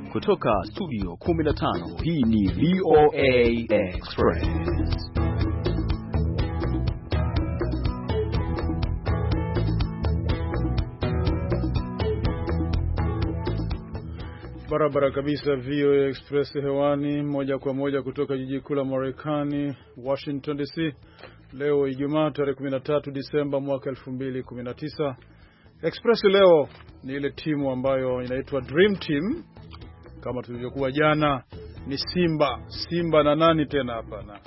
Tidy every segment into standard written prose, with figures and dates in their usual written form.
Kutoka studio 15, hii ni VOA Express. Barabara kabisa, VOA Express hewani moja kwa moja kutoka jiji kuu la Marekani, Washington DC. Leo Ijumaa tarehe 13 Disemba mwaka 2019. Express leo ni ile timu ambayo inaitwa Dream Team. Kama tulivyokuwa jana ni Simba na nani tena hapana.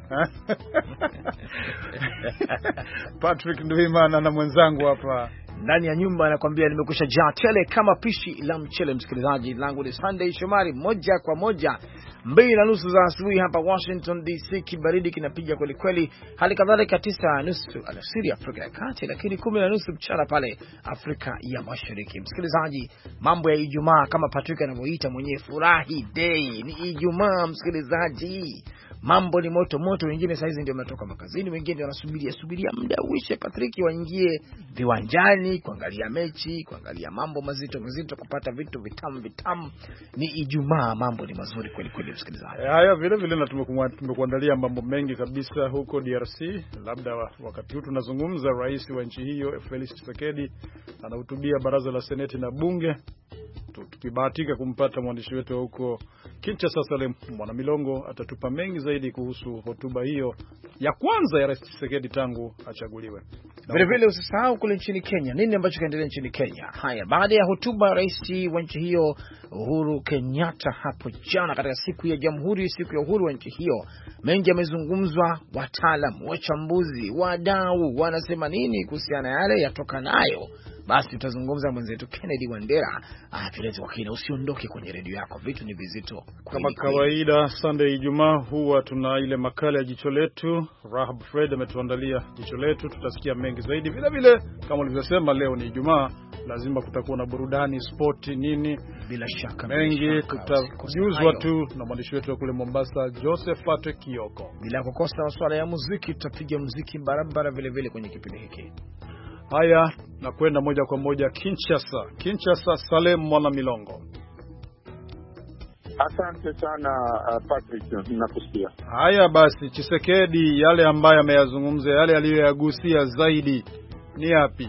Patrick Ndwimana na mwenzangu hapa ndani ya nyumba anakuambia nimekusha jaa tele kama pishi la mchele. Msikilizaji langu ni Sunday Shomari, moja kwa moja 2:30 za asubuhi hapa Washington DC. Kibaridi kinapiga kweli kweli, hali kadhalika 9:30 alasiri Afrika ya Kati, lakini 10:30 mchana pale Afrika ya Mashariki. Msikilizaji, mambo ya Ijumaa kama Patrick anavyoita mwenyewe, furahi day, ni Ijumaa msikilizaji. Mambo ni moto moto, wengine saizi ndio wametoka makazini, wengine wanasubiria muda uishe Patrick waingie viwanjani kuangalia mechi, kuangalia mambo mazito kupata vitu vitamu. Ni Ijumaa, mambo ni mazuri kweli kweli msikilizaji. Haya vile na tumekuandalia mambo mengi kabisa huko DRC. Labda wakati huu tunazungumza, rais wa nchi hiyo Felix Tshisekedi anahutubia baraza la seneti na bunge. Tukibahatika kumpata mwandishi wetu huko Kinshasa Salem Mwanamilongo atatupa mengi zaidi kuhusu hotuba hiyo ya kwanza ya Rais Tshisekedi tangu achaguliwe. Vile usisahau kule nchini Kenya, nini ambacho kaendelea nchini Kenya? Haya, baada ya hotuba rais wa nchi hiyo Uhuru Kenyatta hapo jana katika siku ya Jamhuri, siku ya uhuru wa nchi hiyo, mengi yamezungumzwa. Wataalamu, wachambuzi, wadau wanasema nini kuhusiana na yale yatokanayo? Basi tutazungumza mwenzetu Kennedy Wandera atueleze kwa kina. Usiondoke kwenye redio yako, vitu ni vizito kama kawaida. Sunday Ijumaa huwa tuna ile makala ya jicho letu. Rahab Fred ametuandalia jicho letu, tutasikia mengi zaidi. Vile kama ulivyosema, leo ni Ijumaa, lazima kutakuwa na burudani, sport nini, bila shaka mengi tutajuzwa tu na mwandishi wetu wa kule Mombasa Josephat Kioko. Bila kukosa masuala ya muziki, tutapiga muziki barabara vile kwenye kipindi hiki. Haya, na kwenda moja kwa moja Kinshasa Salem Mwanamilongo. Asante sana Patrick, ninakusikia. Haya basi, Tshisekedi yale ambayo ameyazungumza, yale aliyoyagusia zaidi ni yapi?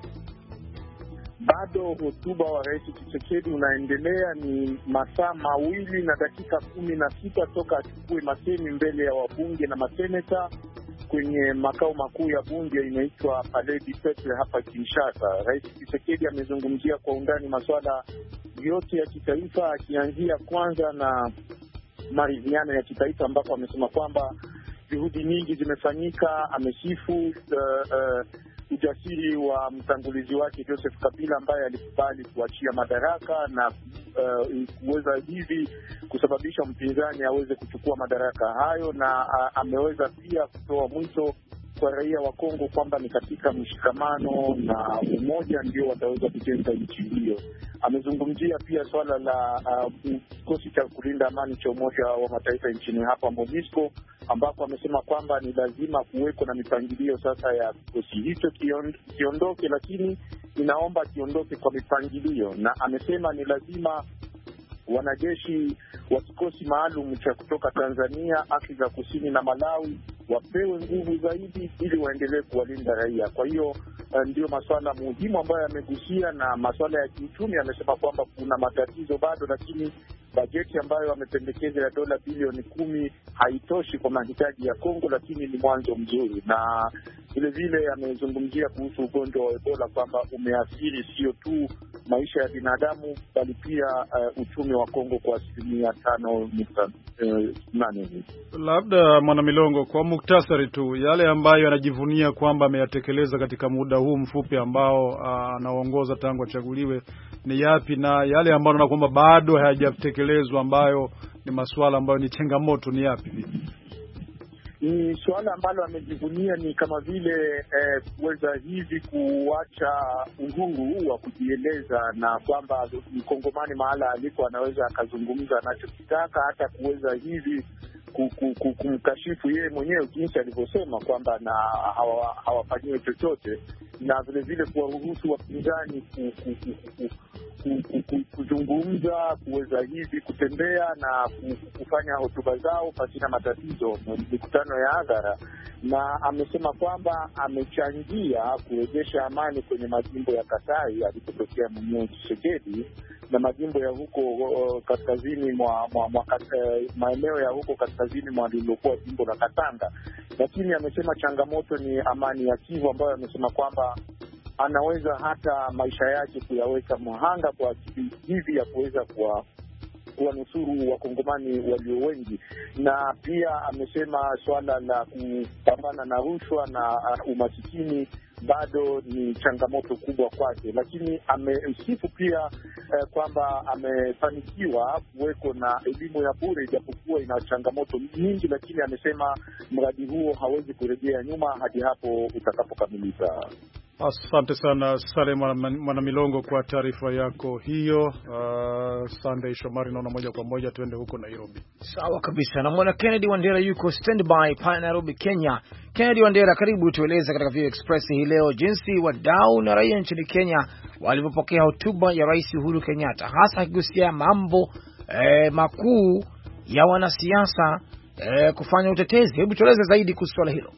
Bado hotuba wa Rais Tshisekedi unaendelea, ni masaa 2 na dakika 16 toka achukue masemi mbele ya wabunge na maseneta kwenye makao makuu ya bunge inaitwa Palais du Peuple hapa Kinshasa. Rais Tshisekedi amezungumzia kwa undani masuala yote ya kitaifa, akianzia kwanza na maridhiano ya kitaifa, ambapo amesema kwamba juhudi nyingi zimefanyika. Amesifu ujasiri wa mtangulizi wake Joseph Kabila ambaye alikubali kuachia madaraka na kuweza hivi kusababisha mpinzani aweze kuchukua madaraka hayo, na ameweza pia kutoa mwito kwa raia wa Kongo kwamba ni katika mshikamano na umoja ndio wataweza kujenga nchi hiyo. Amezungumzia pia swala la kikosi cha kulinda amani cha Umoja wa Mataifa nchini hapa MONUSCO, ambapo amesema kwamba ni lazima kuweko na mipangilio sasa ya kikosi hicho kiondoke, lakini inaomba kiondoke kwa mipangilio, na amesema ni lazima wanajeshi wa kikosi maalum cha kutoka Tanzania, Afrika Kusini na Malawi wapewe nguvu zaidi ili waendelee kuwalinda raia. Kwa hiyo ndio masuala muhimu ambayo yamegusia, na masuala ya kiuchumi amesema kwamba kuna matatizo bado, lakini bajeti ambayo amependekeza ya dola bilioni 10 haitoshi kwa mahitaji ya Kongo, lakini ni mwanzo mzuri. Na vile amezungumzia kuhusu ugonjwa wa Ebola kwamba umeathiri sio tu maisha ya binadamu bali pia uchumi wa Kongo kwa 5.8. Labda Mwanamilongo, kwa muktasari tu, yale ambayo anajivunia kwamba ameyatekeleza katika muda huu mfupi ambao anaongoza tangu achaguliwe ni yapi, na yale ambayo anaona kwamba bado hayajatekelezwa ambayo ni masuala ambayo ni changamoto ni yapi? Ni suala ambalo amejivunia ni kama vile kuweza hivi kuacha uhuru wa kujieleza, na kwamba mkongomani mahala aliko anaweza akazungumza anachokitaka, hata kuweza hivi kumkashifu yeye mwenyewe jinsi alivyosema kwamba na hawafanyiwe chochote. na vile vile kuwaruhusu wapinzani kuzungumza, kuweza hivi kutembea na kufanya hotuba zao pasina matatizo, mikutano ya hadhara. Na amesema kwamba amechangia kurejesha amani kwenye majimbo ya Kasai alipotokea mwenyewe Tshisekedi, na majimbo ya huko kaskazini maeneo ya huko kaskazini mwa lililokuwa jimbo la Katanga. Lakini amesema changamoto ni amani ya Kivu, ambayo amesema kwamba anaweza hata maisha yake kuyaweka mhanga kwa ajili hivi ya kuweza kuwanusuru wakongomani walio wengi. Na pia amesema swala la kupambana na rushwa na umasikini bado ni changamoto kubwa kwake, lakini amesifu pia kwamba amefanikiwa kuweko na elimu ya bure, ijapokuwa ina changamoto nyingi, lakini amesema mradi huo hawezi kurejea nyuma hadi hapo utakapokamilika. Asante sana Saleh Mwanamilongo kwa taarifa yako hiyo. Sunday Shomari, naona moja kwa moja tuende huko Nairobi. Sawa kabisa. Na mwana Kennedy Wandera yuko standby pale Nairobi, Kenya. Kennedy Wandera, karibu tueleze katika VOA Express hii leo jinsi wadau na raia nchini Kenya walivyopokea hotuba ya Rais Uhuru Kenyatta, hasa akigusia mambo makuu ya wanasiasa kufanya utetezi. Hebu tueleze zaidi kuhusu swala hilo.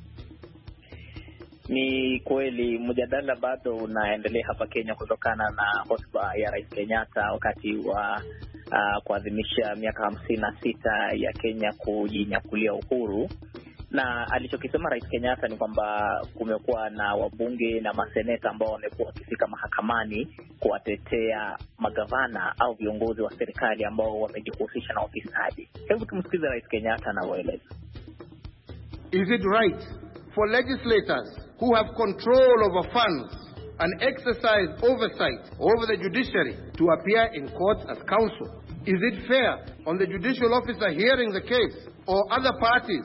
Ni kweli mjadala bado unaendelea hapa Kenya kutokana na hotuba ya Rais Kenyatta wakati wa kuadhimisha miaka 56 ya Kenya kujinyakulia uhuru. Na alichokisema Rais Kenyatta ni kwamba kumekuwa na wabunge na maseneta ambao wamekuwa wakifika mahakamani kuwatetea magavana au viongozi wa serikali ambao wamejihusisha na ufisadi. Hebu tumsikize Rais Kenyatta na waeleze. Is it right for legislators who have control over funds and exercise oversight over the judiciary to appear in court as counsel? Is it fair on the judicial officer hearing the case or other parties?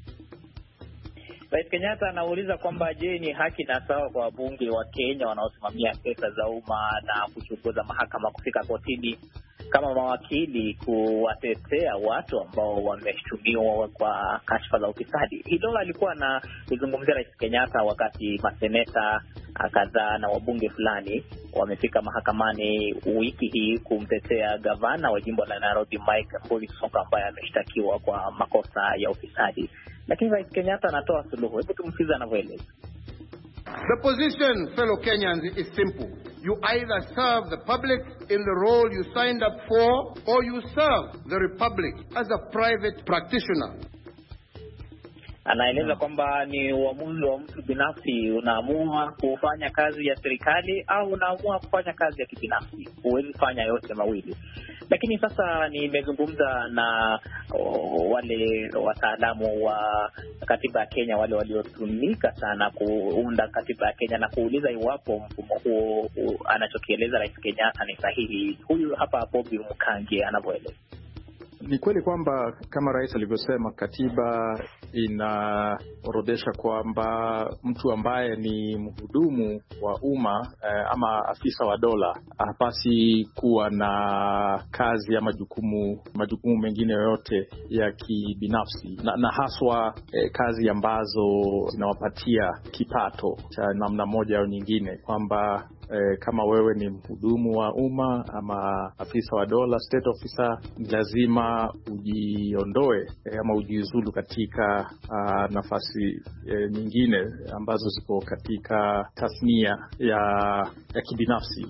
Rais Kenyatta anauliza kwamba je, ni haki na sawa kwa wabunge wa Kenya wanaosimamia pesa za umma na kuchunguza mahakama kufika kotini kama mawakili kuwatetea watu ambao wameshtumiwa kwa kashfa za ufisadi. Hilo alikuwa na kuzungumzia Rais Kenyatta wakati maseneta kadhaa na wabunge fulani wamefika mahakamani wiki hii kumtetea gavana wa jimbo la Nairobi Mike Mbuvi Sonko ambaye ameshtakiwa kwa makosa ya ufisadi. Lakini Rais Kenyatta anatoa suluhu. Hebu tumsikize anavyoeleza. The position, fellow Kenyans, is simple. You either serve the public in the role you signed up for, or you serve the republic as a private practitioner. Anaeleza kwamba ni uamuzi wa mtu binafsi, unaamua kufanya kazi ya serikali au unaamua kufanya kazi ya kibinafsi. Huwezi fanya yote mawili. Lakini sasa nimezungumza na wale wataalamu wa katiba ya Kenya, wale waliotumika sana kuunda katiba ya Kenya, na kuuliza iwapo mfumo huo anachokieleza Rais Kenyatta ni sahihi. Huyu hapa Bobby Mkangi anavyoeleza. Ni kweli kwamba kama rais alivyosema, katiba inaorodesha kwamba mtu ambaye ni mhudumu wa umma ama afisa wa dola hapasi kuwa na kazi ya majukumu mengine yoyote ya kibinafsi, na haswa kazi ambazo zinawapatia kipato cha namna moja au nyingine, kwamba kama wewe ni mhudumu wa umma ama afisa wa dola, state officer, ni lazima ujiondoe ama ujiuzulu katika nafasi nyingine ambazo ziko katika tasnia ya kibinafsi.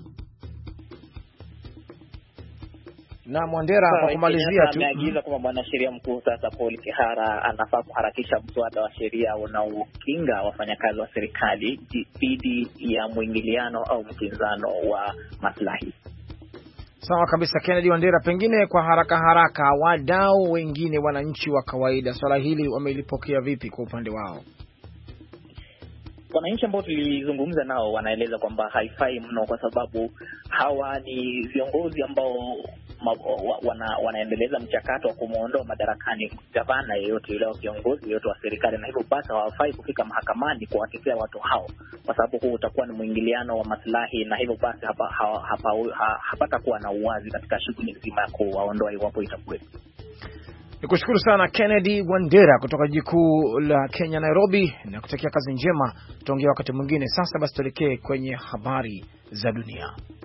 Na Mwandera, kwa kumalizia tu, ameagiza kwamba mwanasheria mkuu sasa Paul Kihara anafaa kuharakisha mswada wa sheria unaokinga wafanyakazi wa serikali dhidi ya mwingiliano au mkinzano wa maslahi. Sawa kabisa Kennedy Wandera, pengine kwa haraka wadau wengine, wananchi wa kawaida, swala hili wamelipokea vipi kwa upande wao? Wananchi ambao tulizungumza nao wanaeleza kwamba haifai mno, kwa sababu hawa ni viongozi ambao wanaendeleza mchakato wa kumuondoa madarakani gavana yeyote yule au kiongozi yeyote wa serikali, na hivyo basi hawafai kufika mahakamani kuwatetea watu hao, kwa sababu huu utakuwa ni mwingiliano wa maslahi, na hivyo basi hapata kuwa na uwazi katika shughuli nzima ya kuwaondoa iwapo itakuwepo. Nikushukuru sana Kennedy Wandera kutoka jiji kuu la Kenya Nairobi, na kutakia kazi njema. Tutaongea wakati mwingine. Sasa basi tuelekee kwenye habari za dunia.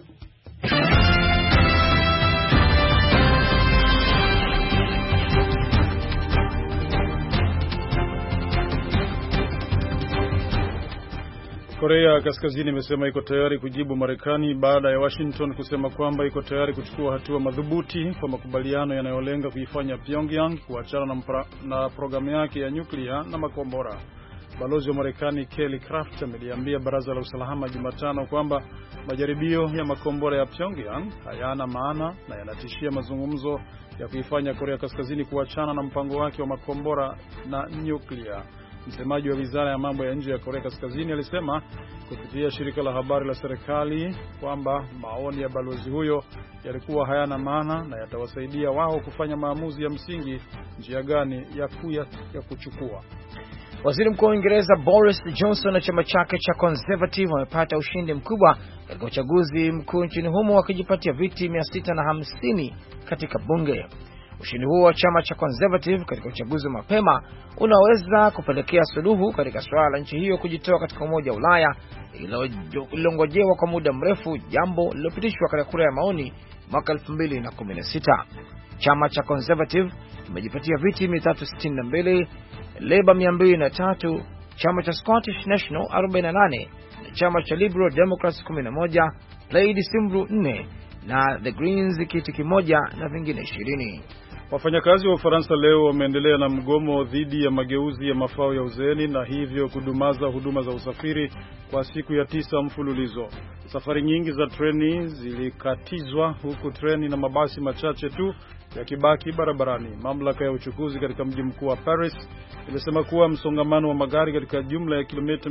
Korea Kaskazini imesema iko tayari kujibu Marekani baada ya Washington kusema kwamba iko tayari kuchukua hatua madhubuti kwa makubaliano yanayolenga kuifanya Pyongyang kuachana na programu yake ya nyuklia na makombora. Balozi wa Marekani Kelly Craft ameliambia Baraza la Usalama Jumatano kwamba majaribio ya makombora ya Pyongyang hayana maana na yanatishia mazungumzo ya kuifanya Korea Kaskazini kuachana na mpango wake wa makombora na nyuklia. Msemaji wa Wizara ya Mambo ya Nje ya Korea Kaskazini alisema kupitia shirika la habari la serikali kwamba maoni ya balozi huyo yalikuwa hayana maana na yatawasaidia wao kufanya maamuzi ya msingi njia gani ya kuchukua. Waziri Mkuu wa Uingereza Boris Johnson na chama chake cha Conservative wamepata ushindi mkubwa katika uchaguzi mkuu nchini humo, wakijipatia viti 650 katika bunge. Ushindi huo wa chama cha Conservative katika uchaguzi mapema unaweza kupelekea suluhu katika suala la nchi hiyo kujitoa katika Umoja wa Ulaya ililongojewa kwa muda mrefu, jambo lililopitishwa katika kura ya maoni mwaka 2016. Chama cha Conservative kimejipatia viti 362, Labour 203, chama cha Scottish National 48 na chama cha Liberal Democrats 11, Plaid Cymru 4 na The Greens kiti kimoja na vingine 20. Wafanyakazi wa Ufaransa leo wameendelea na mgomo dhidi ya mageuzi ya mafao ya uzeeni na hivyo kudumaza huduma za usafiri kwa siku ya 9 mfululizo. Safari nyingi za treni zilikatizwa huku treni na mabasi machache tu yakibaki barabarani. Mamlaka ya uchukuzi katika mji mkuu wa Paris ilisema kuwa msongamano wa magari katika jumla ya kilomita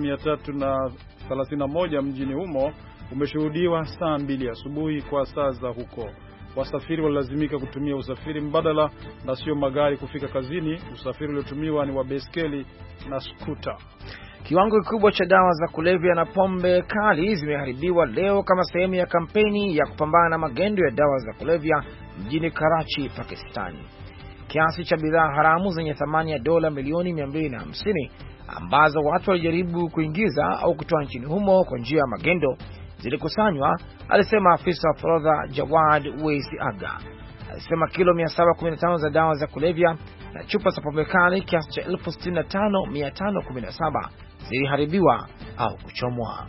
331 mjini humo umeshuhudiwa saa 2 asubuhi kwa saa za huko. Wasafiri walilazimika kutumia usafiri mbadala na sio magari kufika kazini. Usafiri uliotumiwa ni wa baiskeli na skuta. Kiwango kikubwa cha dawa za kulevya na pombe kali zimeharibiwa leo kama sehemu ya kampeni ya kupambana na magendo ya dawa za kulevya mjini Karachi, Pakistan. Kiasi cha bidhaa haramu zenye thamani ya dola milioni 250 ambazo watu walijaribu kuingiza au kutoa nchini humo kwa njia ya magendo zilikusanywa, alisema afisa wa forodha Jawad Weisi Aga. Alisema kilo 715 za dawa za kulevya na chupa za pombe kali kiasi cha 65,517 ziliharibiwa au kuchomwa.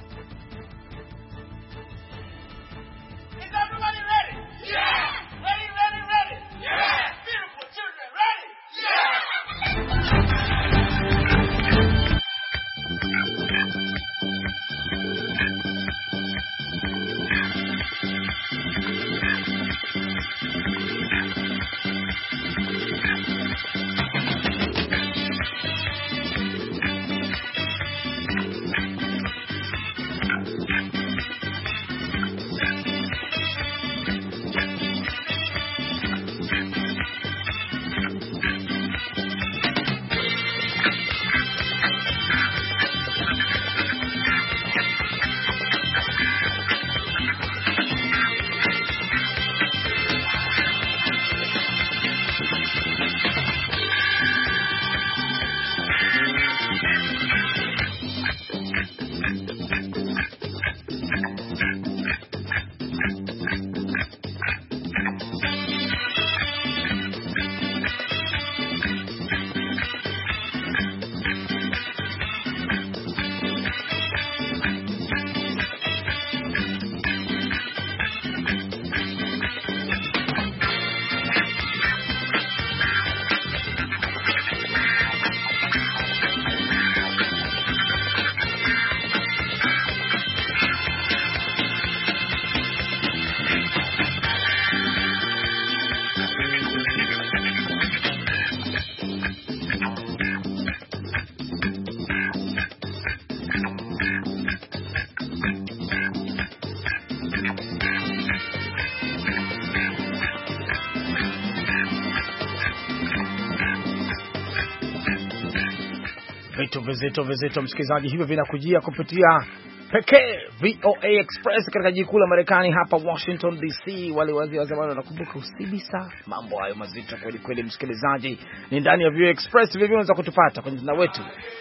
Vitu vizito msikilizaji, hivyo vinakujia kupitia pekee VOA Express katika jiji kuu la Marekani hapa Washington DC. Wale wazee wa zamani wanakumbuka usibisa, mambo hayo mazito kweli kweli. Msikilizaji, ni ndani ya VOA Express. Vivyo unaweza kutupata kwenye mtandao wetu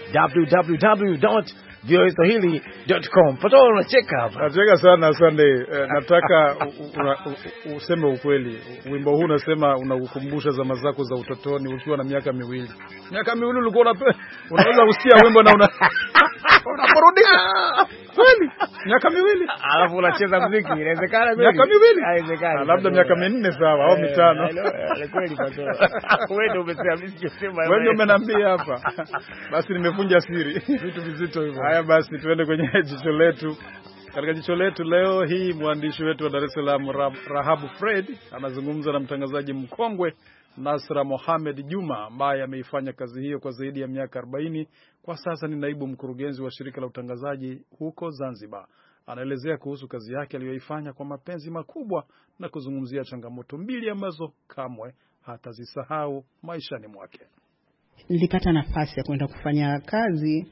www.voaswahili.com. Pato, unacheka hapa. Nacheka sana Sunday. Nataka useme ukweli. Wimbo huu unasema unakukumbusha zama zako za utotoni ukiwa na miaka miwili. Miaka miwili ulikuwa unaweza kusikia wimbo na unaporudisha. Kweli? Miaka miwili. Alafu unacheza muziki, inawezekana kweli? Miaka miwili? Haiwezekani. Labda miaka minne sawa au mitano. Kweli Pato. Wewe ndio umesema, mimi sijasema. Wewe ndio umeniambia hapa. Basi nimevunja siri. Vitu vizito hivyo. Haya basi tuende kwenye jicho letu. Katika jicho letu leo hii mwandishi wetu wa Dar es Salaam Rahabu Fred anazungumza na mtangazaji mkongwe Nasra Mohamed Juma ambaye ameifanya kazi hiyo kwa zaidi ya miaka 40. Kwa sasa ni naibu mkurugenzi wa shirika la utangazaji huko Zanzibar. Anaelezea kuhusu kazi yake aliyoifanya kwa mapenzi makubwa na kuzungumzia changamoto mbili ambazo kamwe hatazisahau maishani mwake. Nilipata nafasi ya kwenda kufanya kazi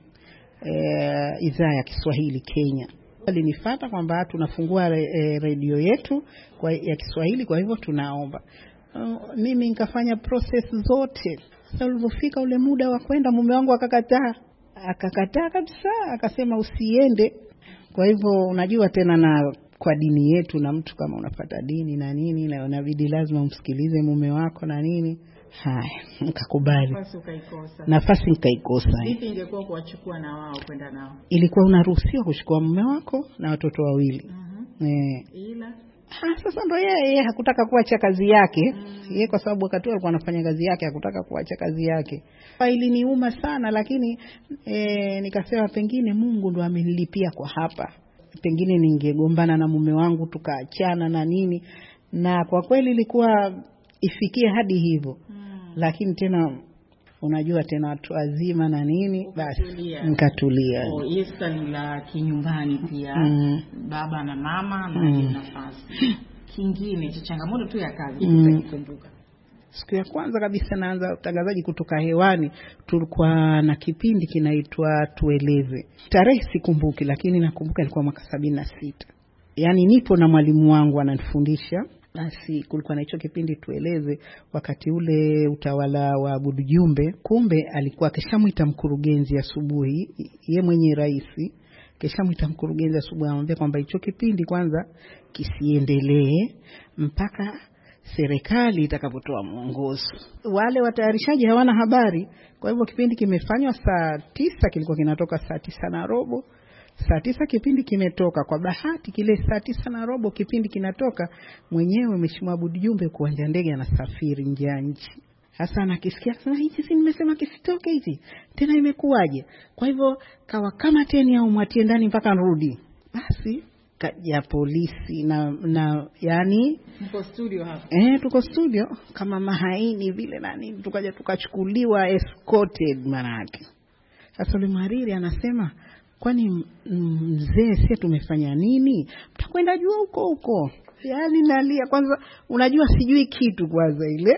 idhaa ya Kiswahili Kenya. Alinifuata kwamba tunafungua redio yetu ya Kiswahili, kwa hivyo tunaomba. Mimi nikafanya process zote. Sasa ulipofika ule muda wa kwenda, mume wangu akakataa kabisa, akasema usiende. Kwa hivyo unajua tena, na kwa dini yetu, na mtu kama unapata dini na nini, na unabidi lazima umsikilize mume wako na nini. Haya, nikakubali. Nafasi nikaikosa. Vipi ingekuwa kuwachukua na wao kwenda nao? Ilikuwa unaruhusiwa kuchukua mume wako na watoto wawili. Ila sasa ndo yeye hakutaka kuacha kazi yake. Yeye kwa sababu wakati alikuwa anafanya kazi yake hakutaka kuacha kazi yake. Iliniuma sana, lakini nikasema pengine Mungu ndo amenilipia kwa hapa. Pengine ningegombana na mume wangu tukaachana na nini. Na kwa kweli ilikuwa ifikie hadi hivyo. Lakini tena unajua tena watu wazima na nini, basi nikatulia. Yesa la kinyumbani pia. Baba na mama na nafasi. Kingine cha changamoto tu ya kazi kukumbuka. Siku ya kwanza kabisa naanza utangazaji kutoka hewani, tulikuwa na kipindi kinaitwa Tueleze. Tarehe sikumbuki, lakini nakumbuka ilikuwa mwaka 76. Yaani nipo na mwalimu wangu ananifundisha. Basi kulikuwa na hicho kipindi Tueleze. Wakati ule utawala wa Abudu Jumbe, kumbe alikuwa keshamuita mkurugenzi asubuhi, yeye mwenye rais keshamuita mkurugenzi asubuhi, anamwambia kwamba hicho kipindi kwanza kisiendelee mpaka serikali itakapotoa mwongozo. Wale watayarishaji hawana habari. Kwa hivyo kipindi kimefanywa saa 9, kilikuwa kinatoka saa 9:15. Saa 9 kipindi kimetoka. Kwa bahati kile saa 9:15 kipindi kinatoka, mwenyewe Mheshimiwa Abudu Jumbe kuanja ndege anasafiri nje ya nchi. Sasa nakisikia sasa, hichi si nimesema kisitoke hichi, tena imekuwaje? Kwa hivyo kawa kama teni au mwatie ndani mpaka nirudi. Basi kaja polisi na yani mko studio hapa. Tuko studio kama mahaini vile na nini, tukaja tukachukuliwa escorted manake. Sasa yule mhariri anasema, kwani mzee sisi tumefanya nini? Mtakwenda jua huko. Yaani nalia kwanza, unajua sijui kitu kwanza ile.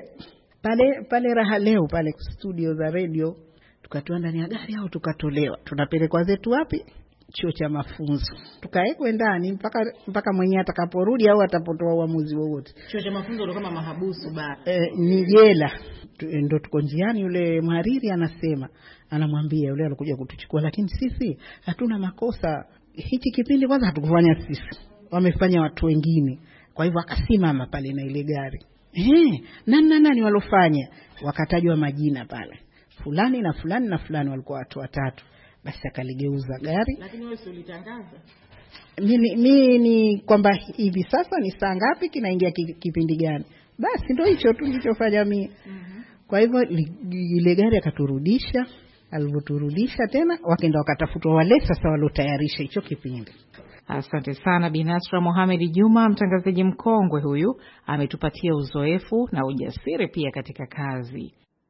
Pale Raha Leo pale studio za radio, tukatoa ndani ya gari au tukatolewa. Tunapelekwa zetu wapi? Chuo cha mafunzo. Tukaekwe ndani mpaka mwenyewe atakaporudi au atapotoa uamuzi wowote. Chuo cha mafunzo ndio kama mahabusu bara. Ni jela. Ndio tuko njiani, yule mhariri anamwambia yule alikuja kutuchukua, lakini sisi hatuna makosa. Hichi kipindi kwanza hatukufanya sisi, wamefanya watu wengine. Kwa hivyo akasimama pale na ile gari. Nani walofanya? Wakatajwa majina pale. Fulani na fulani na fulani, walikuwa watu 3. Basi akaligeuza gari. Lakini wewe ulitangaza. Mimi ni kwamba hivi sasa ni saa ngapi, kinaingia kipindi gani. Basi ndio hicho tu nilichofanya mimi. Kwa hivyo ile gari akaturudisha. Alipoturudisha tena wakaenda wakatafutwa wale sasa walotayarisha hicho kipindi. Asante sana Bi Nasra Mohamed Juma, mtangazaji mkongwe huyu, ametupatia uzoefu na ujasiri pia katika kazi.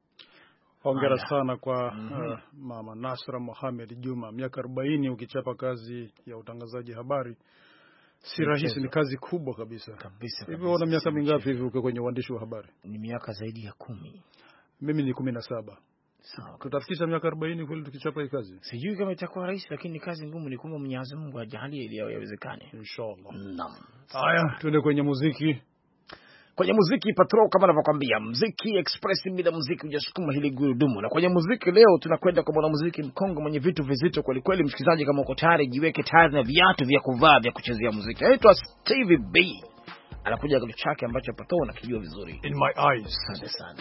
Hongera sana kwa Mama Nasra Mohamed Juma. Miaka 40 ukichapa kazi ya utangazaji habari si rahisi, ni kazi kubwa kabisa. Hivi una miaka mingapi hivi uko kwenye uandishi wa habari? Ni miaka zaidi ya 10. Mimi ni 17. Sawa. Tutafikisha miaka 40 kweli tukichapa hii kazi? Sijui kama itakuwa rahisi, lakini kazi ngumu, ni kwamba Mwenyezi Mungu ajalie ili yawezekane. Inshallah. Naam. Haya, tuende kwenye muziki. Kwenye muziki Patro, kama navyokwambia, muziki express, bila muziki hujasukuma hili gurudumu. Na kwenye muziki leo tunakwenda kwa mwanamuziki mkongo mwenye vitu vizito kweli kweli. Msikilizaji, kama uko tayari, jiweke tayari na viatu vya kuvaa vya kuchezea muziki. Anaitwa Stevie B. Anakuja kitu chake ambacho Patro unakijua vizuri. In My Eyes. Asante sana.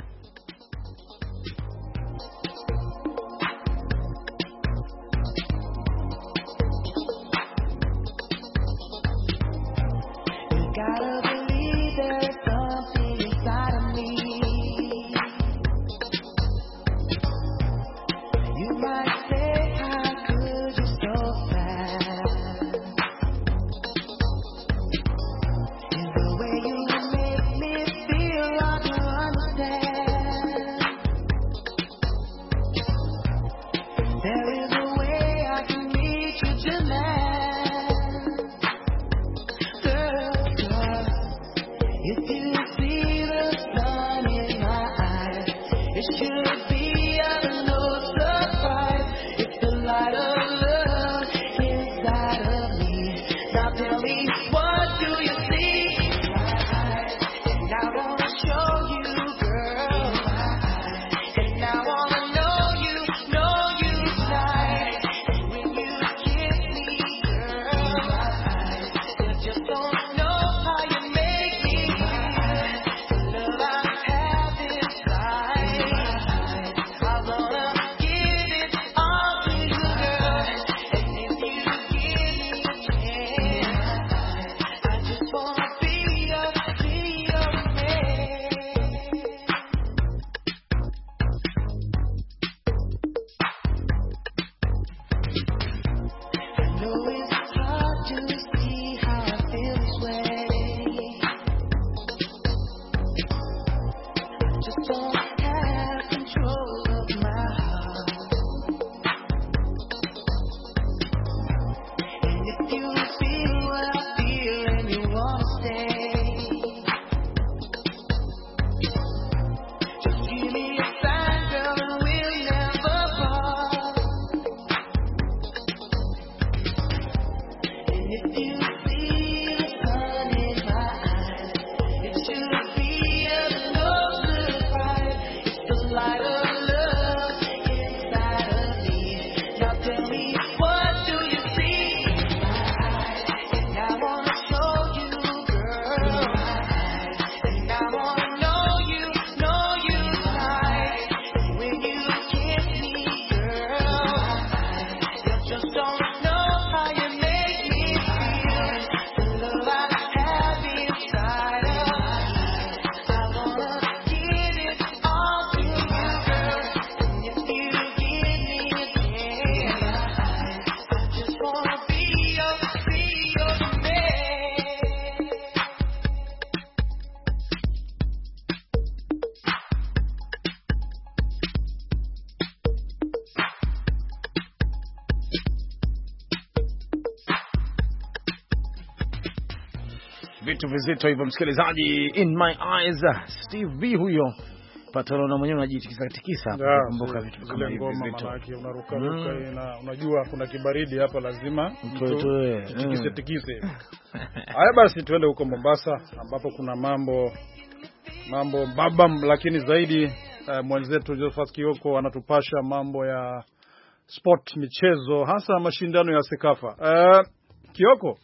Vitu vizito hivyo msikilizaji. In My Eyes, Steve B huyo. Patro na mwenyewe unajitikisa tikisa kukumbuka vitu kama hivi vizito. Unaruka ruka na unajua kuna kibaridi hapa, lazima tikise tikise. Haya basi tuende huko Mombasa ambapo kuna mambo babam, lakini zaidi mwenzetu Josephat Kioko anatupasha mambo ya sport, michezo, hasa mashindano ya Sekafa. Kioko.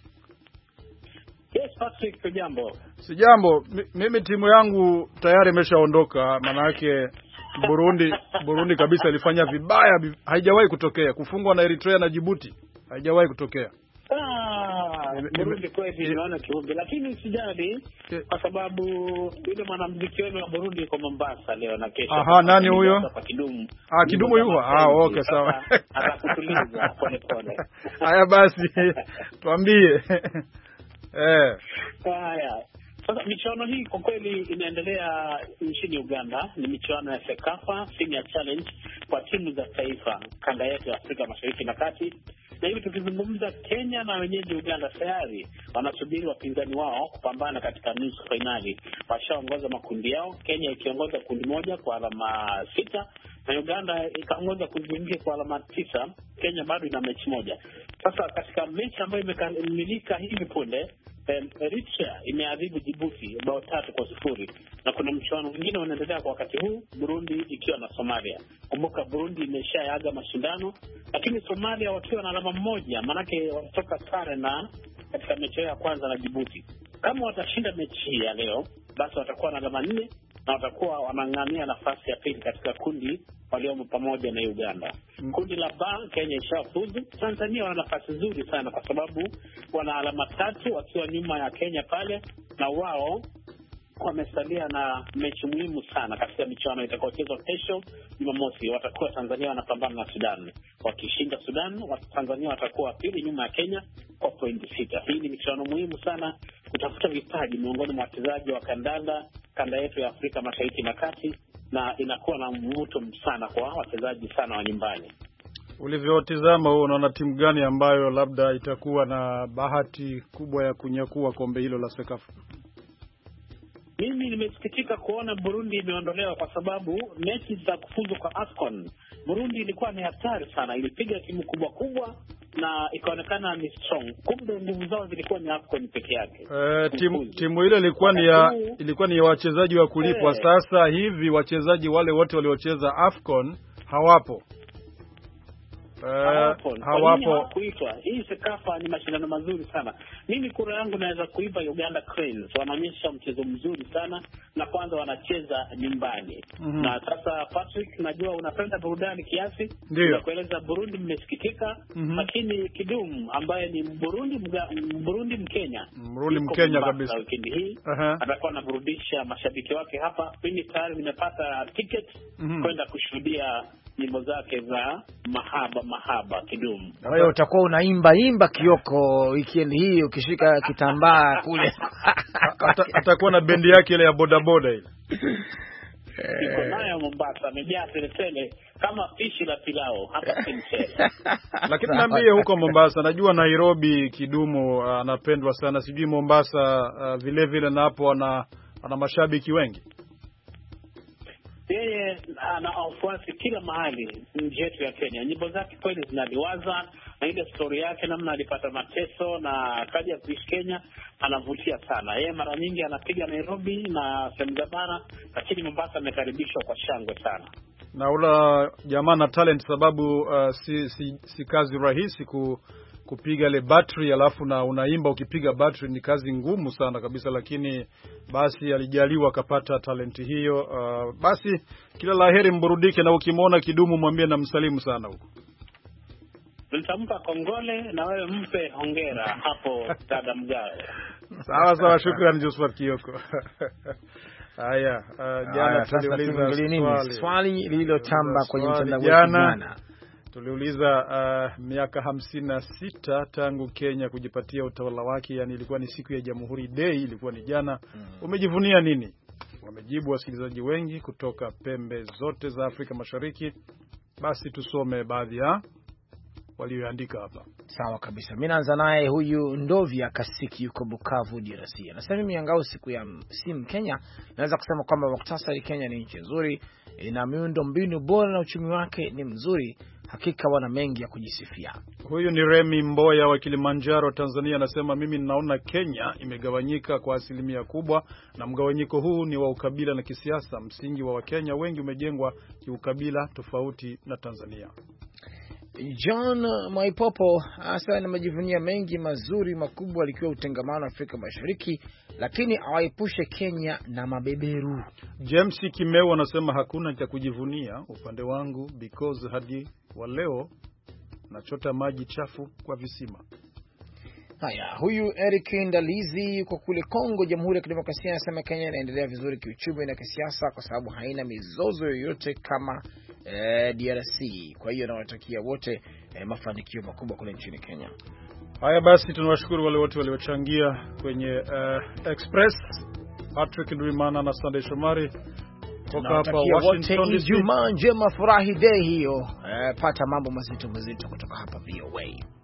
Yes, Patrick, sijambo. Sijambo. Mimi timu yangu tayari imeshaondoka, maana yake Burundi kabisa ilifanya vibaya, haijawahi kutokea kufungwa na Eritrea na Djibouti. Haijawahi kutokea. Burundi kweli inaona kiumbe, lakini usijali kwa sababu yule mwanamuziki wenu wa Burundi yuko Mombasa leo na kesho. Aha, nani huyo? Kidumu. Kidumu yuko. Okay, sawa. Atakutuliza pole pole. Haya basi, tuambie. Haya. Sasa michuano hii kwa kweli inaendelea nchini Uganda. Ni michuano ya Sekafa Senior Challenge kwa timu za taifa kanda yetu ya Afrika Mashariki na Kati. Na hivi tukizungumza, Kenya na wenyeji Uganda tayari wanasubiri wapinzani wao kupambana katika nusu fainali. Washaongoza makundi yao, Kenya ikiongoza kundi moja kwa alama 6 na Uganda ikaongoza kundi lingine kwa alama 9. Kenya bado ina mechi moja. Sasa katika mechi ambayo imekamilika hivi punde, Eritrea imeadhibu Djibouti bao 3-0, na kuna mchuano mwingine unaendelea kwa wakati huu, Burundi ikiwa na Somalia. Kumbuka Burundi imeshaaga mashindano, lakini Somalia wakiwa na alama 1, manake watatoka sare na katika mechi ya kwanza na Djibouti. Kama watashinda mechi ya leo, basi watakuwa na alama 4 na watakuwa wanang'ania nafasi ya pili katika kundi waliomo pamoja na Uganda. Kundi la B, Kenya ishafuzu. Tanzania wana nafasi nzuri sana kwa sababu wana alama 3 wakiwa nyuma ya Kenya pale, na wao wamesalia na mechi muhimu sana katika michuano itakayochezwa kesho Jumamosi. Watakuwa Tanzania wanapambana na Sudan. Wakishinda Sudan, Tanzania watakuwa pili nyuma ya Kenya kwa pointi 6. Hii ni michuano muhimu sana kutafuta vipaji miongoni mwa wachezaji wa kanda yetu ya Afrika Mashariki na Kati, na inakuwa na mvuto sana kwa wachezaji sana wa nyumbani. Ulivyotizama wewe, unaona timu gani ambayo labda itakuwa na bahati kubwa ya kunyakua kombe hilo la Sekafa? Mimi nimesikitika kuona Burundi imeondolewa kwa sababu mechi za kufuzu kwa AFCON Burundi ilikuwa ni hatari sana, ilipiga timu kubwa na ikaonekana ni strong. Kumbe nguvu zao zilikuwa ni AFCON peke yake. Timu ile ilikuwa ni ya wachezaji wa kulipwa. Sasa hivi wachezaji wale wote waliocheza AFCON hawapo. Hawapo kuitwa. Hii Sekafa ni mashindano mazuri sana. Mimi kura yangu naweza kuipa Uganda Cranes. Wanaonyesha mchezo mzuri sana, na kwanza wanacheza nyumbani. Na sasa Patrick, najua unapenda burudani kiasi. Nakueleza Burundi mmesikitika, lakini Kidum ambaye ni Burundi Mkenya kabisa wikendi hii atakuwa anaburudisha mashabiki wake hapa. Mimi tayari nimepata ticket kwenda kushuhudia nyimbo zake za mahaba Kidum. Wewe utakuwa unaimba Kioko weekend hii ukishika kitambaa kule. Atakuwa na bendi yake ile ya bodaboda ile. Iko nayo Mombasa, amejaa tele kama pishi la pilao hapa Kinshasa. Lakini niambie huko Mombasa, najua Nairobi Kidumu anapendwa sana, sijui Mombasa vile na hapo ana mashabiki wengi. Yeye ana wafuasi kila mahali nje yetu ya Kenya. Nyimbo zake kweli zinaliwaza, na ile story yake namna alipata mateso na kaja kuishi Kenya anavutia sana. Yeye mara nyingi anapiga Nairobi na sehemu za bara, lakini Mombasa amekaribishwa kwa shangwe sana. Na ula jamaa na talent, sababu si kazi rahisi kupiga ile battery alafu na unaimba ukipiga battery, ni kazi ngumu sana kabisa, lakini basi alijaliwa akapata talenti hiyo. Basi kila laheri, mburudike, na ukimwona Kidumu mwambie na msalimu sana huko. Nitampa kongole na wewe mpe hongera hapo dada Mgawe. Sawa, shukrani Josephat Kioko. Haya, jana tuliuliza swali lililotamba kwenye mtandao jana. Tuliuliza miaka 56 tangu Kenya kujipatia utawala wake, yani ilikuwa ni siku ya Jamhuri Day, ilikuwa ni jana. Umejivunia nini? Wamejibu wasikilizaji wengi kutoka pembe zote za Afrika Mashariki. Basi tusome baadhi ya walioandika hapa. Sawa kabisa. Mimi naanza naye huyu Ndovya Kasiki yuko Bukavu DRC. Anasema mimi angao siku ya simu Kenya, naweza kusema kwamba muktasari Kenya ni nchi nzuri, ina miundo mbinu bora na uchumi wake ni mzuri. Hakika wana mengi ya kujisifia. Huyu ni Remi Mboya wa Kilimanjaro, Tanzania, anasema mimi ninaona Kenya imegawanyika kwa asilimia kubwa, na mgawanyiko huu ni wa ukabila na kisiasa. Msingi wa Wakenya wengi umejengwa kiukabila, tofauti na Tanzania. John Mwaipopo hasa anajivunia mengi mazuri makubwa likiwa utengamano Afrika Mashariki, lakini awaepushe Kenya na mabeberu. James Kimeu anasema hakuna cha kujivunia upande wangu because hadi wa leo nachota maji chafu kwa visima. Haya, huyu Eric Ndalizi yuko kule Kongo, Jamhuri ya Kidemokrasia, anasema Kenya inaendelea vizuri kiuchumi na kisiasa kwa sababu haina mizozo yoyote kama DRC. Kwa hiyo nawatakia wote mafanikio makubwa kule nchini Kenya. Haya basi, tunawashukuru wale wote waliochangia kwenye Express, Patrick Ndwimana na Sunday Shomari kutoka hapa Washington DC. Ijumaa njema, furahi day hiyo. Pata mambo mazito kutoka hapa VOA.